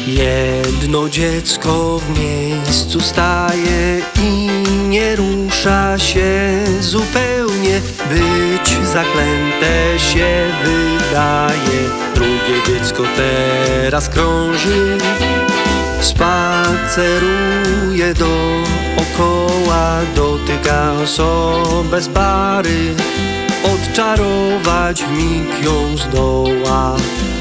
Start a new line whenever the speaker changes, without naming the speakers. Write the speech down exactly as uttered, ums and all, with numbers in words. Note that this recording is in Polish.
Jedno dziecko w miejscu staje i nie rusza się zupełnie. Być zaklęte się wydaje. Drugie dziecko teraz krąży, spaceruje dookoła, dotyka osobę z bary. Odczarować w mig ją zdoła.